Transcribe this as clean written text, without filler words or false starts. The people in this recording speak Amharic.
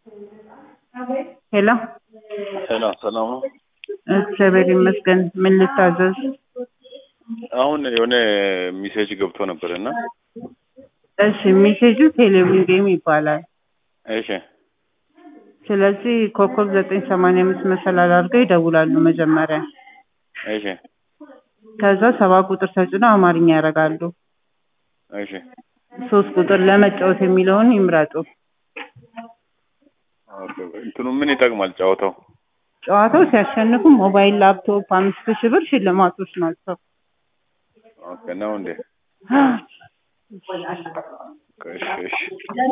ሄሎ ሄሎ ሰላም ነው። እግዚአብሔር ይመስገን። ምን ልታዘዝ? አሁን የሆነ ሜሴጅ ገብቶ ነበርና እሺ፣ ሜሴጁ ቴሌቪዥን ጌም ይባላል። እሺ ስለዚህ ኮከብ 985 መሰላል አድርገው ይደውላሉ መጀመሪያ። እሺ ከዛ 7 ቁጥር ተጭነው አማርኛ ያደርጋሉ። እሺ 3 ቁጥር ለመጫወት የሚለውን ይምረጡ። ኦኬ። እንትኑ ምን ይጠቅማል ጨዋታው? ጨዋታው ሲያሸንፉ ሞባይል፣ ላፕቶፕ 5000 ብር ሽልማቶች ናቸው። ኦኬ ነው እንዴ? እሺ እሺ